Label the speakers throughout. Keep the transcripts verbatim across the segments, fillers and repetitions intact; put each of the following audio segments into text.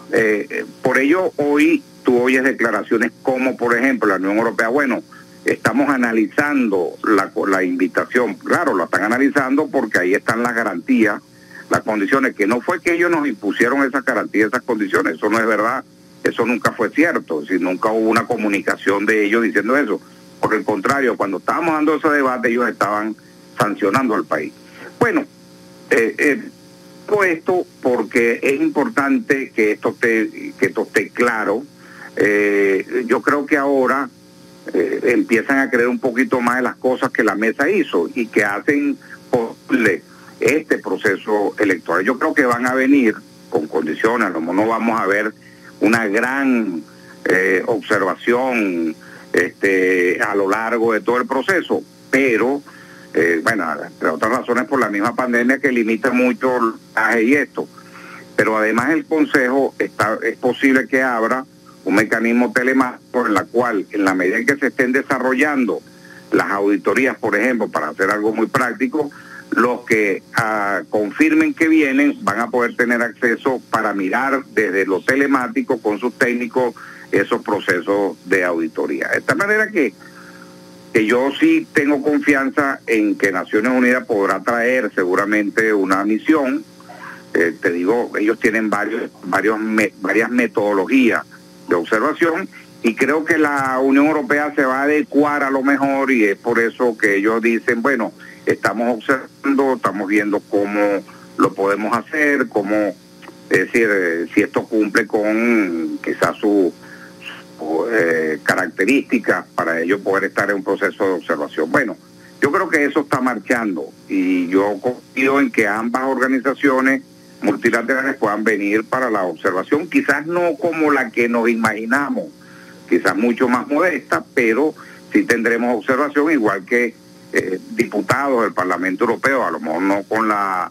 Speaker 1: Eh, por ello, hoy tú oyes declaraciones como, por ejemplo, la Unión Europea, bueno, estamos analizando la, la invitación. Claro, la están analizando porque ahí están las garantías, las condiciones, que no fue que ellos nos impusieron esas garantías, esas condiciones, eso no es verdad, eso nunca fue cierto, es decir, nunca hubo una comunicación de ellos diciendo eso. Por el contrario, cuando estábamos dando ese debate, ellos estaban sancionando al país. Bueno, eh, eh, todo esto porque es importante que esto esté, que esto esté claro. Eh, yo creo que ahora eh, empiezan a creer un poquito más de las cosas que la mesa hizo y que hacen posible este proceso electoral. Yo creo que van a venir con condiciones, como no vamos a ver una gran eh, observación este, a lo largo de todo el proceso, pero eh, bueno, entre otras razones por la misma pandemia que limita mucho el viaje y esto, pero además el Consejo está, es posible que abra un mecanismo telemático en la cual, en la medida en que se estén desarrollando las auditorías, por ejemplo, para hacer algo muy práctico, los que uh, confirmen que vienen van a poder tener acceso para mirar desde lo telemático con sus técnicos esos procesos de auditoría. De esta manera que, que yo sí tengo confianza en que Naciones Unidas podrá traer seguramente una misión. Eh, te digo, ellos tienen varios, varios me, varias metodologías de observación y creo que la Unión Europea se va a adecuar a lo mejor y es por eso que ellos dicen, bueno, estamos observando, estamos viendo cómo lo podemos hacer, cómo, es decir, eh, si esto cumple con quizás su, su eh, características para ellos poder estar en un proceso de observación. Bueno, yo creo que eso está marchando y yo confío en que ambas organizaciones multilaterales puedan venir para la observación, quizás no como la que nos imaginamos, quizás mucho más modesta, pero sí tendremos observación igual que Eh, diputados del Parlamento Europeo, a lo mejor no con la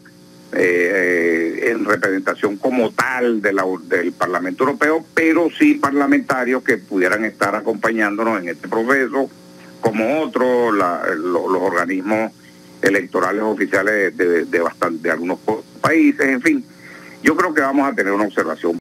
Speaker 1: eh, eh, en representación como tal de la, del Parlamento Europeo, pero sí parlamentarios que pudieran estar acompañándonos en este proceso, como otros, la, lo, los organismos electorales oficiales de, de, de, bastante, de algunos países, en fin. Yo creo que vamos a tener una observación